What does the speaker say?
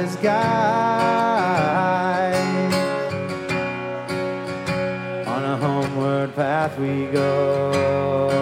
his guide. On a homeward path we go.